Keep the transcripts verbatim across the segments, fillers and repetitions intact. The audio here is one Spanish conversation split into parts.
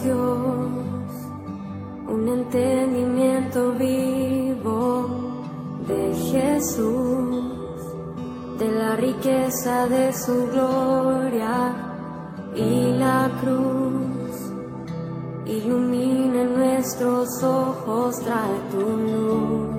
Dios un entendimiento vivo de Jesús, de la riqueza de su gloria y la cruz. Ilumina nuestros ojos, trae tu luz.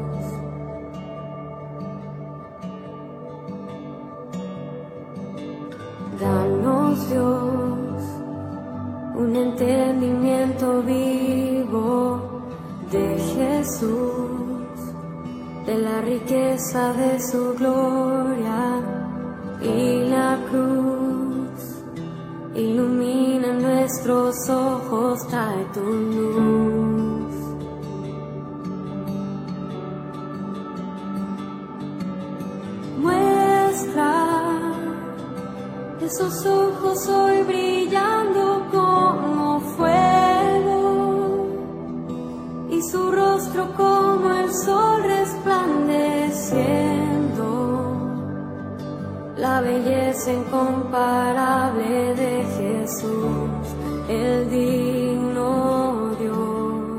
Danos, Dios, un entendimiento vivo de Jesús, de la riqueza de su gloria y la cruz. Ilumina nuestros ojos, trae tu luz. Muestra esos ojos hoy brillando como fuego y su rostro como el sol resplandeciendo, la belleza incomparable de Jesús, el digno Dios.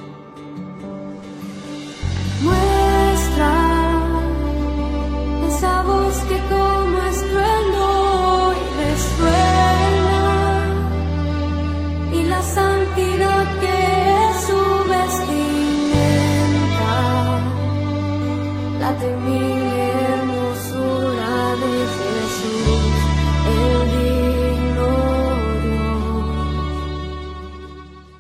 Muestra esa voz que como estruendo hoy resuena y la santidad que es su vestimenta, la temible hermosura de Jesús, el digno Dios.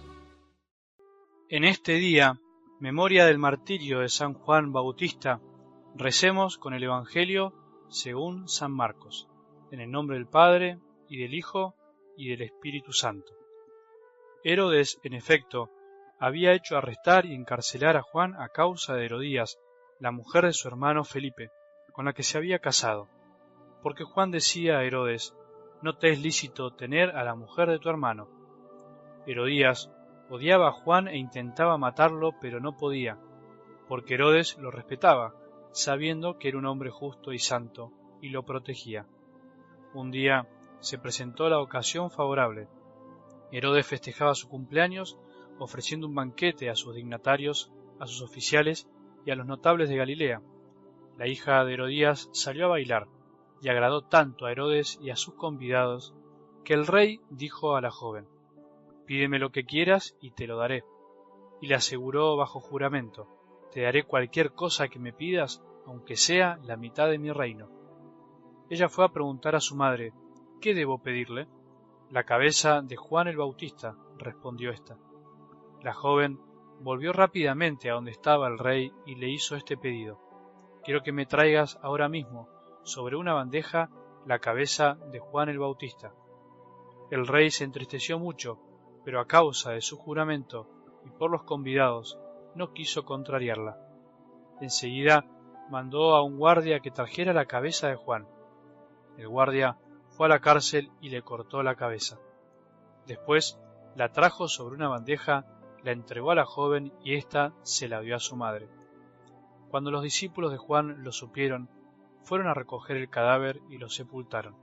En este día, memoria del martirio de San Juan Bautista, recemos con el Evangelio según San Marcos, en el nombre del Padre, y del Hijo, y del Espíritu Santo. Herodes, en efecto, había hecho arrestar y encarcelar a Juan a causa de Herodías, la mujer de su hermano Felipe, con la que se había casado, porque Juan decía a Herodes: no te es lícito tener a la mujer de tu hermano. Herodías odiaba a Juan e intentaba matarlo, pero no podía, porque Herodes lo respetaba, sabiendo que era un hombre justo y santo, y lo protegía. Un día se presentó la ocasión favorable. Herodes festejaba su cumpleaños ofreciendo un banquete a sus dignatarios, a sus oficiales y a los notables de Galilea. La hija de Herodías salió a bailar, y agradó tanto a Herodes y a sus convidados, que el rey dijo a la joven: pídeme lo que quieras y te lo daré. Y le aseguró bajo juramento: te daré cualquier cosa que me pidas, aunque sea la mitad de mi reino. Ella fue a preguntar a su madre: ¿qué debo pedirle? La cabeza de Juan el Bautista, respondió ésta. La joven volvió rápidamente a donde estaba el rey y le hizo este pedido: quiero que me traigas ahora mismo, sobre una bandeja, la cabeza de Juan el Bautista. El rey se entristeció mucho, pero a causa de su juramento y por los convidados, no quiso contrariarla. Enseguida mandó a un guardia que trajera la cabeza de Juan. El guardia fue a la cárcel y le cortó la cabeza. Después la trajo sobre una bandeja, la entregó a la joven y ésta se la dio a su madre. Cuando los discípulos de Juan lo supieron, fueron a recoger el cadáver y lo sepultaron.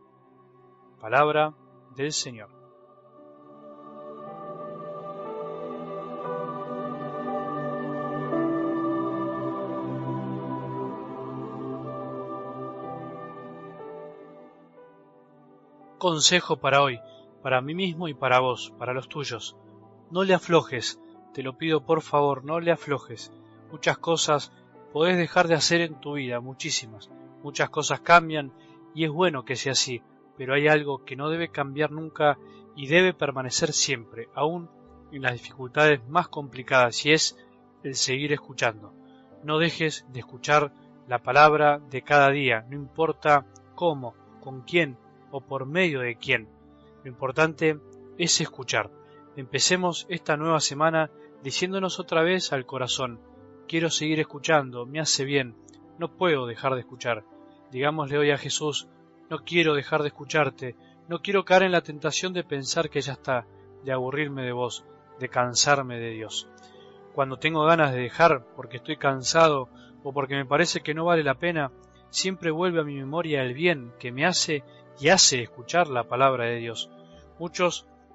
Palabra del Señor. Consejo para hoy, para mí mismo y para vos, para los tuyos. No le aflojes, te lo pido por favor, no le aflojes. Muchas cosas podés dejar de hacer en tu vida, muchísimas. Muchas cosas cambian y es bueno que sea así, pero hay algo que no debe cambiar nunca y debe permanecer siempre, aún en las dificultades más complicadas, y es el seguir escuchando. No dejes de escuchar la palabra de cada día, no importa cómo, con quién o por medio de quién. Lo importante es escuchar. Empecemos esta nueva semana diciéndonos otra vez al corazón: quiero seguir escuchando, me hace bien, no puedo dejar de escuchar. Digámosle hoy a Jesús: no quiero dejar de escucharte, no quiero caer en la tentación de pensar que ya está, de aburrirme de vos, de cansarme de Dios. Cuando tengo ganas de dejar porque estoy cansado o porque me parece que no vale la pena, siempre vuelve a mi memoria el bien que me hace y hace escuchar la palabra de Dios. Muchos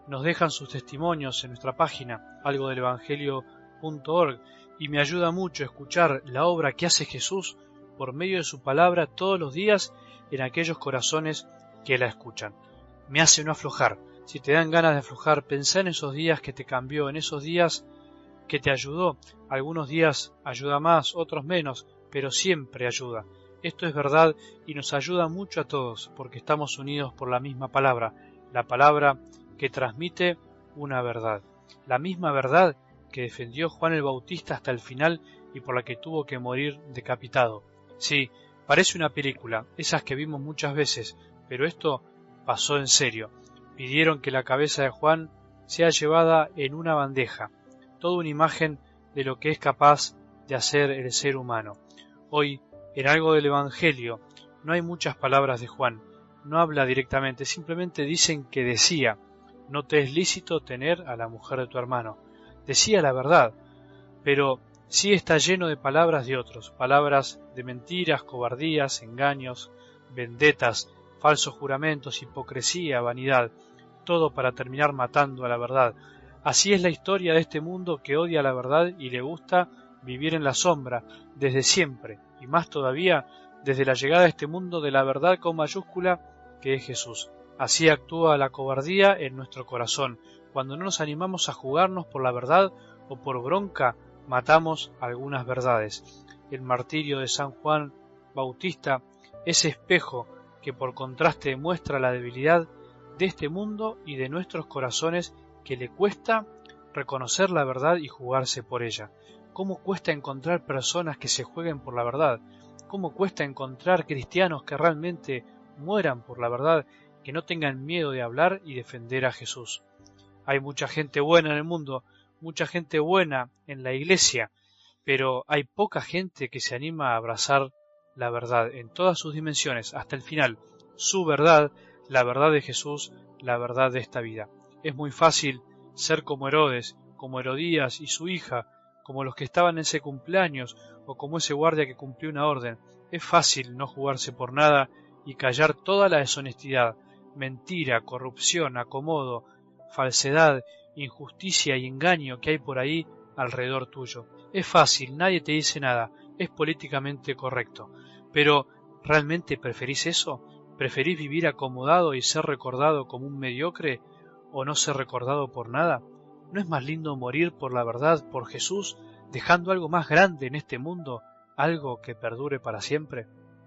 nos dejan sus testimonios en nuestra página algo del evangelio punto org y me ayuda mucho escuchar la obra que hace Jesús por medio de su palabra todos los días en aquellos corazones que la escuchan. Me hace no aflojar. Si te dan ganas de aflojar, pensá en esos días que te cambió, en esos días que te ayudó. Algunos días ayuda más, otros menos, pero siempre ayuda. Esto es verdad y nos ayuda mucho a todos porque estamos unidos por la misma palabra, la palabra que transmite una verdad. La misma verdad que defendió Juan el Bautista hasta el final y por la que tuvo que morir decapitado. Sí, parece una película, esas que vimos muchas veces, pero esto pasó en serio. Pidieron que la cabeza de Juan sea llevada en una bandeja, toda una imagen de lo que es capaz de hacer el ser humano. Hoy, en algo del Evangelio, no hay muchas palabras de Juan, no habla directamente, simplemente dicen que decía, no te es lícito tener a la mujer de tu hermano. Decía la verdad, pero sí está lleno de palabras de otros, palabras de mentiras, cobardías, engaños, vendetas, falsos juramentos, hipocresía, vanidad, todo para terminar matando a la verdad. Así es la historia de este mundo que odia la verdad y le gusta vivir en la sombra, desde siempre, y más todavía desde la llegada a este mundo de la verdad con mayúscula que es Jesús. Así actúa la cobardía en nuestro corazón. Cuando no nos animamos a jugarnos por la verdad o por bronca, matamos algunas verdades. El martirio de San Juan Bautista, ese espejo que por contraste muestra la debilidad de este mundo y de nuestros corazones que le cuesta reconocer la verdad y jugarse por ella. ¿Cómo cuesta encontrar personas que se jueguen por la verdad? ¿Cómo cuesta encontrar cristianos que realmente mueran por la verdad, que no tengan miedo de hablar y defender a Jesús? Hay mucha gente buena en el mundo, mucha gente buena en la iglesia, pero hay poca gente que se anima a abrazar la verdad en todas sus dimensiones, hasta el final, su verdad, la verdad de Jesús, la verdad de esta vida. Es muy fácil ser como Herodes, como Herodías y su hija, como los que estaban en ese cumpleaños o como ese guardia que cumplió una orden. Es fácil no jugarse por nada y callar toda la deshonestidad, mentira, corrupción, acomodo, falsedad, injusticia y engaño que hay por ahí alrededor tuyo. Es fácil, nadie te dice nada, es políticamente correcto. Pero, ¿realmente preferís eso? ¿Preferís vivir acomodado y ser recordado como un mediocre o no ser recordado por nada? ¿No es más lindo morir por la verdad, por Jesús, dejando algo más grande en este mundo, algo que perdure para siempre?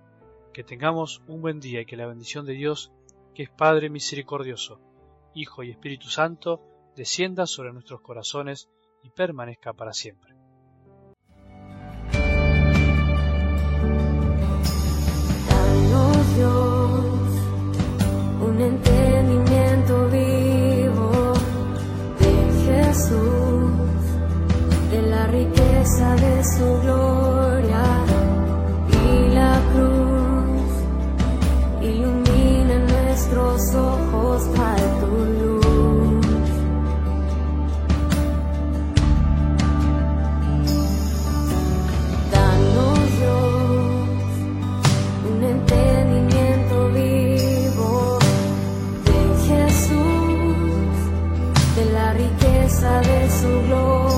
Que tengamos un buen día y que la bendición de Dios, que es Padre misericordioso, Hijo y Espíritu Santo, descienda sobre nuestros corazones y permanezca para siempre. Danos, Dios, un entendimiento vivo de Jesús, de la riqueza de su gloria y la cruz. Ilumina nuestros ojos para tu luz. Danos, Dios, un entendimiento vivo de Jesús, de la riqueza de su gloria